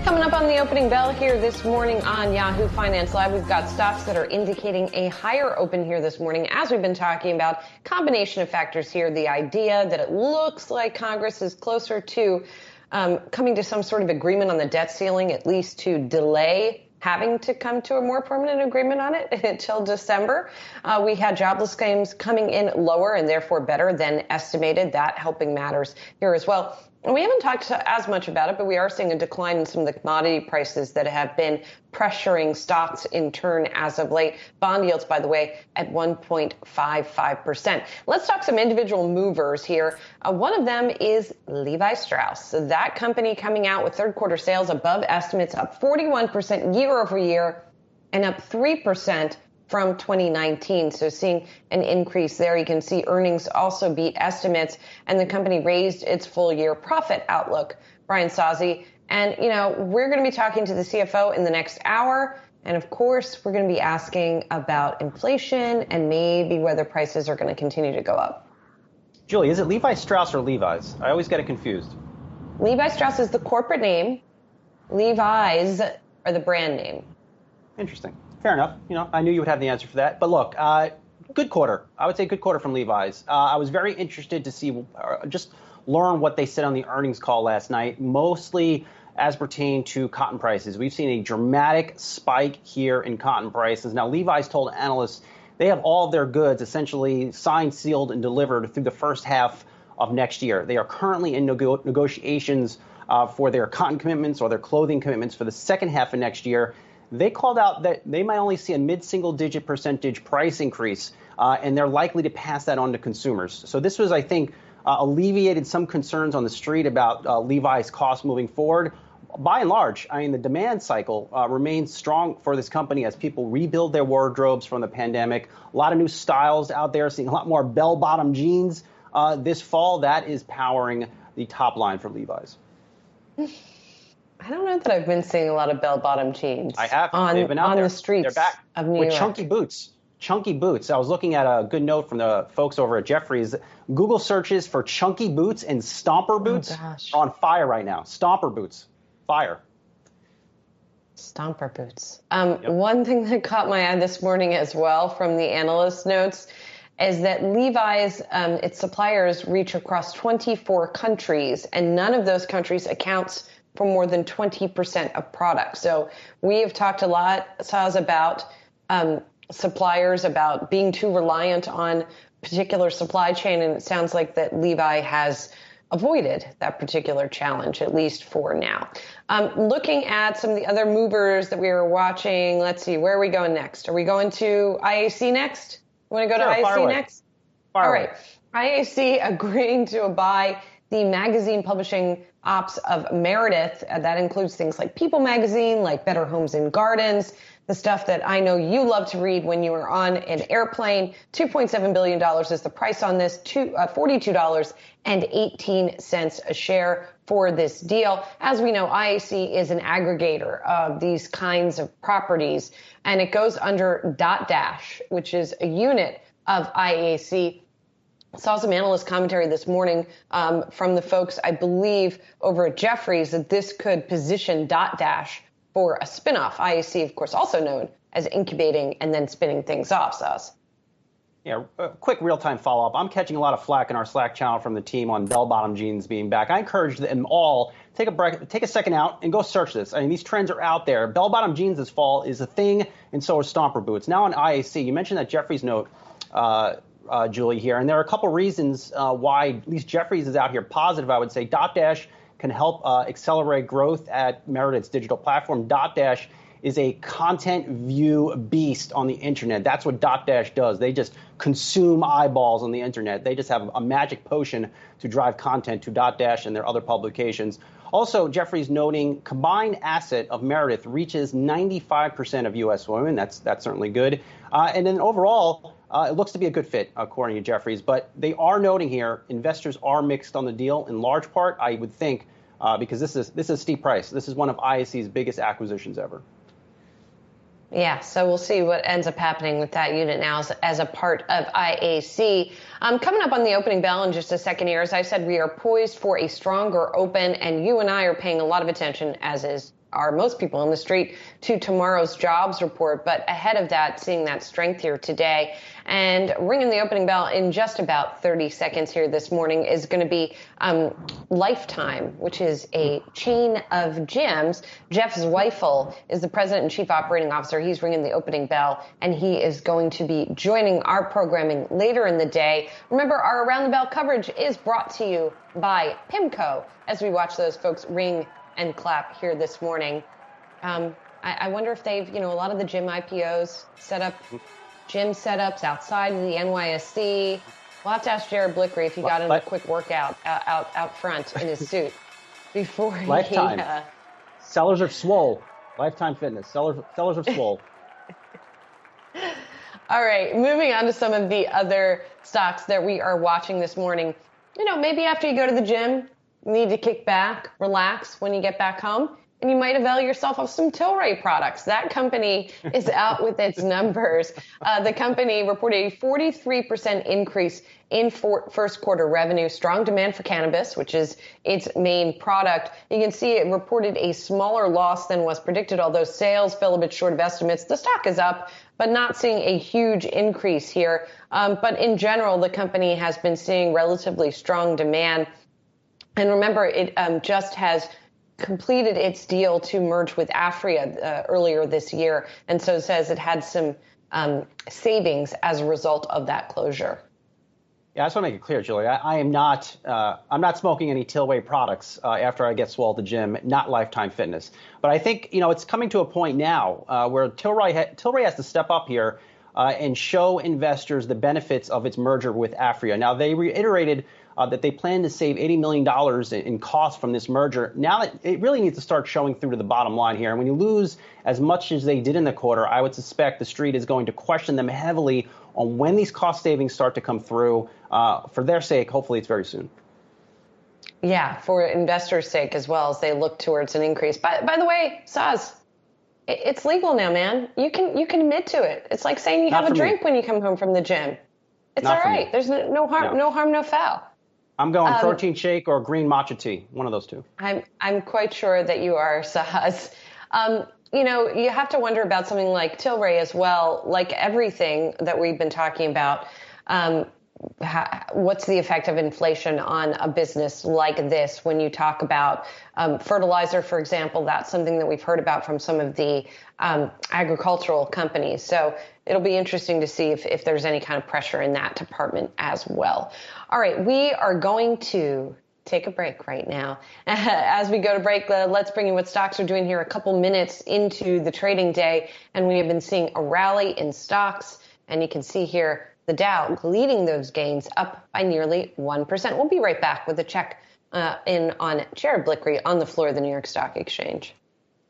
Coming up on the opening bell here this morning on Yahoo Finance Live, we've got stocks that are indicating a higher open here this morning. As we've been talking about, combination of factors here, the idea that it looks like Congress is closer to coming to some sort of agreement on the debt ceiling, at least to delay having to come to a more permanent agreement on it until December. We had jobless claims coming in lower and therefore better than estimated. That helping matters here as well. And we haven't talked as much about it, but we are seeing a decline in some of the commodity prices that have been pressuring stocks in turn as of late. Bond yields, by the way, at 1.55%. Let's talk some individual movers here. One of them is Levi Strauss. So that company coming out with third quarter sales above estimates, up 41% year over year and up 3% from 2019. So seeing an increase there. You can see earnings also beat estimates, and the company raised its full year profit outlook. Brian Sozzi. And, we're going to be talking to the CFO in the next hour. And of course, we're going to be asking about inflation and maybe whether prices are going to continue to go up. Julie, is it Levi Strauss or Levi's? I always get it confused. Levi Strauss is the corporate name. Levi's are the brand name. Interesting. Fair enough. I knew you would have the answer for that. But look, good quarter. I would say good quarter from Levi's. I was very interested to see, just learn what they said on the earnings call last night, mostly as pertained to cotton prices. We've seen a dramatic spike here in cotton prices. Now, Levi's told analysts they have all of their goods essentially signed, sealed, and delivered through the first half of next year. They are currently in negotiations for their cotton commitments or their clothing commitments for the second half of next year. They called out that they might only see a mid-single-digit percentage price increase, and they're likely to pass that on to consumers. So this was, I think, alleviated some concerns on the street about Levi's costs moving forward. By and large, the demand cycle remains strong for this company as people rebuild their wardrobes from the pandemic. A lot of new styles out there, seeing a lot more bell-bottom jeans this fall. That is powering the top line for Levi's. I don't know that I've been seeing a lot of bell-bottom jeans. I have. They've been out on there. The streets They're back of New with York. chunky boots. Chunky boots. I was looking at a good note from the folks over at Jefferies. Google searches for chunky boots and stomper boots are on fire right now. Stomper boots. Fire. Stomper boots. One thing that caught my eye this morning as well from the analyst notes is that Levi's, its suppliers reach across 24 countries, and none of those countries accounts for more than 20% of products. So we have talked a lot, Saz, about suppliers, about being too reliant on particular supply chain, and it sounds like that Levi has avoided that particular challenge, at least for now. Looking at some of the other movers that we were watching, let's see, where are we going next? Are we going to IAC next? You want to go to IAC next? All right. IAC agreeing to buy the magazine publishing ops of Meredith. That includes things like People Magazine, like Better Homes and Gardens, the stuff that I know you love to read when you are on an airplane. $2.7 billion is the price on this, $42.18 a share for this deal. As we know, IAC is an aggregator of these kinds of properties, and it goes under Dotdash, which is a unit of IAC. Saw some analyst commentary this morning from the folks, I believe, over at Jefferies, that this could position Dotdash for a spinoff. IAC, of course, also known as incubating and then spinning things off, Saz. Yeah, a quick real-time follow-up. I'm catching a lot of flack in our Slack channel from the team on bell-bottom jeans being back. I encourage them all, take a second out and go search this. These trends are out there. Bell-bottom jeans this fall is a thing, and so are stomper boots. Now on IAC, you mentioned that Jefferies note, Julie, here, and there are a couple reasons why at least Jefferies is out here positive, I would say. Dotdash can help accelerate growth at Meredith's digital platform. Dotdash is a content view beast on the internet. That's what Dotdash does. They just consume eyeballs on the internet. They just have a magic potion to drive content to Dotdash and their other publications. Also, Jefferies noting combined asset of Meredith reaches 95% of U.S. women. That's certainly good. And then overall, it looks to be a good fit, according to Jefferies. But they are noting here investors are mixed on the deal in large part, I would think, because this is a steep price. This is one of IAC's biggest acquisitions ever. Yeah, so we'll see what ends up happening with that unit now as a part of IAC. Coming up on the opening bell in just a second here, as I said, we are poised for a stronger open, and you and I are paying a lot of attention, as is are most people on the street to tomorrow's jobs report. But ahead of that, seeing that strength here today. And ringing the opening bell in just about 30 seconds here this morning is going to be Lifetime, which is a chain of gyms. Jeff Zweifel is the president and chief operating officer. He's ringing the opening bell, and he is going to be joining our programming later in the day. Remember, our Around the Bell coverage is brought to you by PIMCO as we watch those folks ring and clap here this morning. I wonder if they've, a lot of the gym IPOs set up gym setups outside of the NYSE. We'll have to ask Jared Blickery if he got in a quick workout out front in his suit before he... Lifetime. Sellers are swole. Lifetime Fitness. Sellers are swole. All right, moving on to some of the other stocks that we are watching this morning. Maybe after you go to the gym, you need to kick back, relax when you get back home. And you might avail yourself of some Tilray products. That company is out with its numbers. The company reported a 43% increase in first quarter revenue, strong demand for cannabis, which is its main product. You can see it reported a smaller loss than was predicted, although sales fell a bit short of estimates. The stock is up, but not seeing a huge increase here. But in general, the company has been seeing relatively strong demand. And remember, it just has completed its deal to merge with Aphria earlier this year, and so says it had some savings as a result of that closure. Yeah, I just want to make it clear, Julie. I'm not smoking any Tilray products after I get swole at the gym, not Lifetime Fitness. But I think it's coming to a point now where Tilray has to step up here and show investors the benefits of its merger with Aphria. Now, they reiterated that they plan to save $80 million in costs from this merger. Now it really needs to start showing through to the bottom line here. And when you lose as much as they did in the quarter, I would suspect the street is going to question them heavily on when these cost savings start to come through. For their sake, hopefully it's very soon. Yeah, for investors' sake as well as they look towards an increase. By the way, Saz, it's legal now, man. You can admit to it. It's like saying you have a drink when you come home from the gym. It's all right. There's no harm, no foul. I'm going protein shake or green matcha tea, one of those two. I'm quite sure that you are, Sahaz. You have to wonder about something like Tilray as well. Like everything that we've been talking about, what's the effect of inflation on a business like this? When you talk about fertilizer, for example, that's something that we've heard about from some of the agricultural companies. So it'll be interesting to see if there's any kind of pressure in that department as well. All right, we are going to take a break right now. As we go to break, let's bring you what stocks are doing here a couple minutes into the trading day. And we have been seeing a rally in stocks. And you can see here the Dow leading those gains up by nearly 1%. We'll be right back with a check in on Jared Blickery on the floor of the New York Stock Exchange.